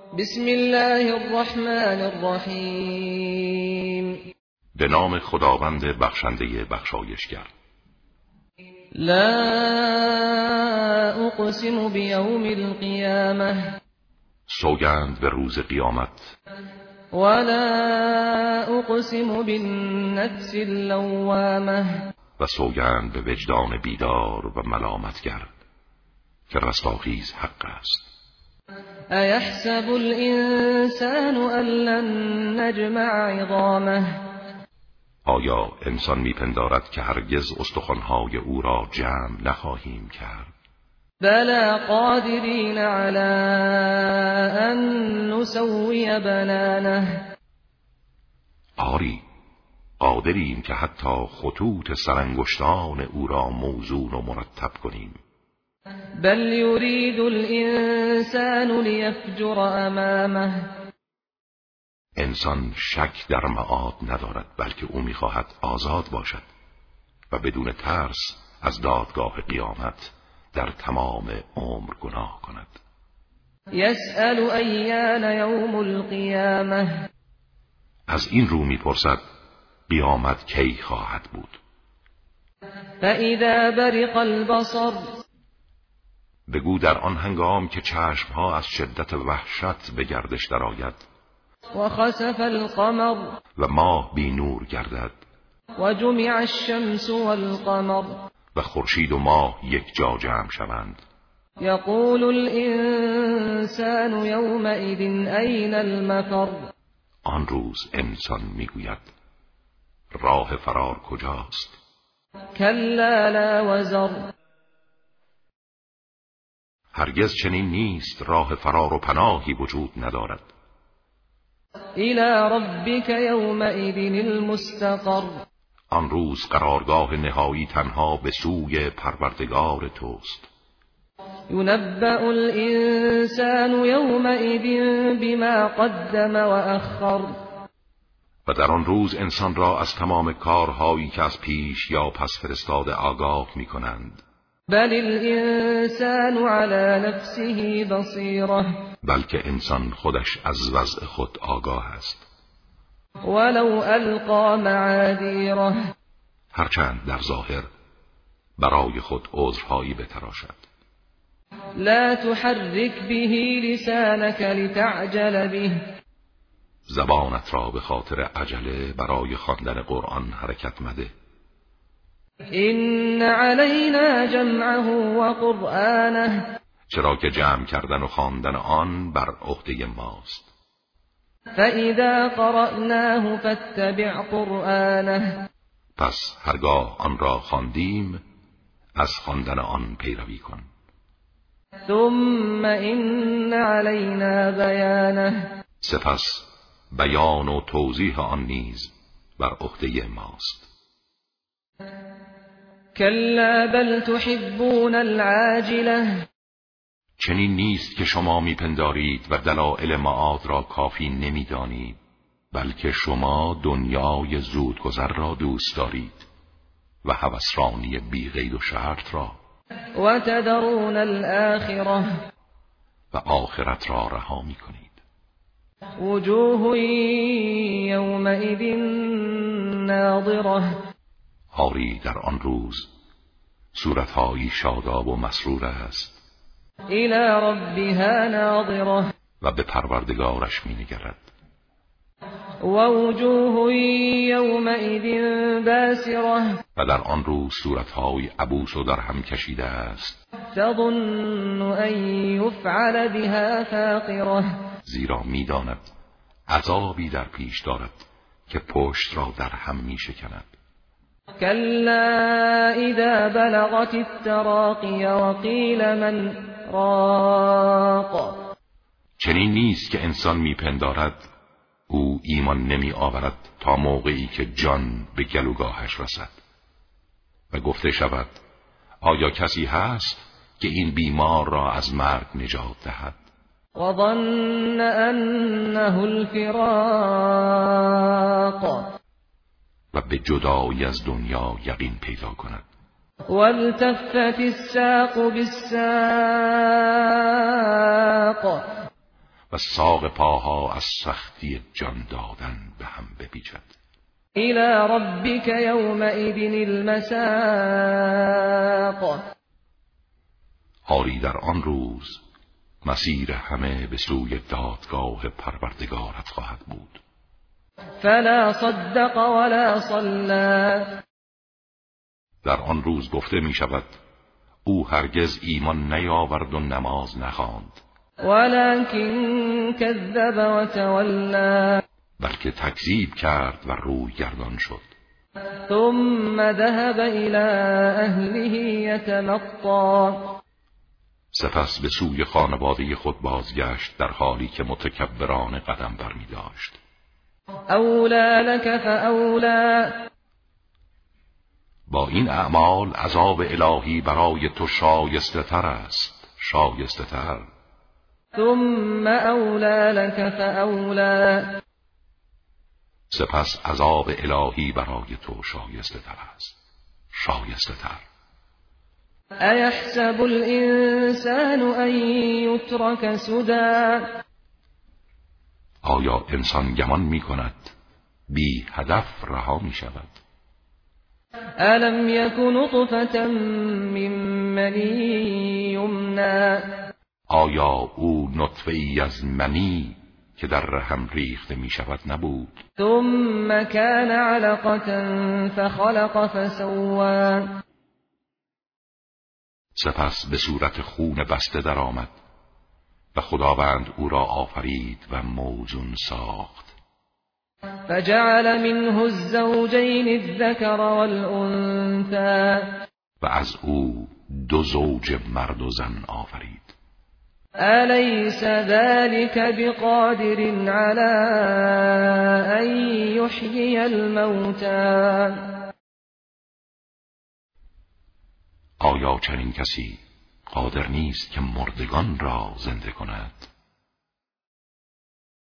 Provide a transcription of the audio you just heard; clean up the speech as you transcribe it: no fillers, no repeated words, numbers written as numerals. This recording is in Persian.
بسم الله الرحمن الرحیم. به نام خداوند بخشنده بخشایشگر. لا اقسم بیوم القیامه، سوگند به روز قیامت. ولا اقسم بالنفس اللوامه، و سوگند به وجدان بیدار و ملامتگر که رستاخیز حق است. ایحسب الانسان ان لن نجمع عظامه، آیا انسان میپندارد که هرگز استخوان‌های او را جمع نخواهیم کرد؟ بلی قادرین علی ان نسوی بنانه، آری، قادریم که حتی خطوط سرانگشتان او را موزون و مرتب کنیم. بل یرید الانسان لیفجر امامه، انسان شک در معاد ندارد، بلکه او می‌خواهد آزاد باشد و بدون ترس از دادگاه قیامت در تمام عمر گناه کند. یسأل ایان یوم القیامه، از این رو می‌پرسد قیامت کی خواهد بود؟ فاذا برق البصر، بگو در آن هنگام که چشمها از شدت وحشت به گردش درآید و خسف القمر، و ماه بی نور گردد و جمع الشمس والقمر، و خورشید و ماه یک جا جمع شوند. یقول الانسان یومئذ این المفر، آن روز انسان میگوید راه فرار کجاست؟ کلا لا وزر، هرگز چنین نیست، راه فرار و پناهی وجود ندارد. الی ربک یومئذ المستقر، آن روز قرارگاه نهایی تنها به سوی پروردگار توست. ینبأ الانسان یومئذ بما قدم و اخر، و در آن روز انسان را از تمام کارهایی که از پیش یا پس فرستاده آگاه می کنند. بل الانسان علی نفسه بصیره، بلکه انسان خودش از وضع خود آگاه است. ولو القی معاذیره، هرچند در ظاهر برای خود عذرهایی بتراشد. لا تحرک به لسانک لتعجل به، زبانت را به خاطر عجله برای خواندن قرآن حرکت مده. این علینا جمعه و قرآنه، چرا که جمع کردن و خواندن آن بر عهده ماست. فاذا قرأناه فاتبع قرآنه، پس هرگاه آن را خواندیم از خواندن آن پیروی کن. ثم این علینا بیانه، سپس بیان و توضیح آن نیز بر عهده ماست. کلا بل تحبون العاجله، چنین نیست که شما میپندارید و دلایل معاد را کافی نمیدانید، بلکه شما دنیای زودگذر را دوست دارید و هوسرانی بی قید و شرط را، و تذرون الاخره، و آخرت را رها میکنید. وجوه یومئذ ناظره، آری در آن روز صورتهایی شاداب و مسرور است. الی ربها ناظره، و به پروردگارش مینگرد. و وجوه یومئذ باسره، و در آن روز صورتهای عبوس و در هم کشیده است. تظن ان یفعل بها فاقره، زیرا میداند عذابی در پیش دارد که پشت را در هم میشکند. کلا اذا بلغت التراقی وقیل من راق، چنین نیست که انسان میپندارد او ایمان نمی آورد تا موقعی که جان به گلوگاهش رسد و گفته شود آیا کسی هست که این بیمار را از مرگ نجات دهد؟ و ظن انه الفراق، و به جدایی از دنیا یقین پیدا کند. والتفت الساق بالساق، و ساق پاها از سختی جان دادن به هم بپیچد. إلى ربك يومئذ المساق. آری در آن روز مسیر همه به سوی دادگاه پروردگارت خواهد بود. فلا صدق ولا صلى. در آن روز گفته می شود او هرگز ایمان نیاورد و نماز نخواند، ولكن كذب وتولى. بلکه تکذیب کرد و روی گردان شد. ثم ذهب إلى أهله يتمطى. سپس به سوی خانواده خود بازگشت در حالی که متکبرانه قدم برمی داشت. أولى لك فأولى. با این اعمال عذاب الهی برای تو شایسته تر است، شایسته تر. ثم أولى لك فأولى. سپس عذاب الهی برای تو شایسته تر است، شایسته تر. أيحسب الإنسان أن يترك سدى. آیا انسان گمان می کند بی هدف رها می شود؟ ألم يك نطفة من مني يمنى. آیا او نطفه ای از منی که در رحم ریخته می شود نبود؟ ثم كان علقة فخلق فسوى. سپس به صورت خون بسته درآمد و خداوند او را آفرید و موزون ساخت. فجعل منه الزوجين الذكر والأنثى. و از او دو زوج مرد و زن آفرید. أليس ذلك بقادر على أن يحيي الموتى. آیا چنین کسی قادر نیست که مردگان را زنده کند؟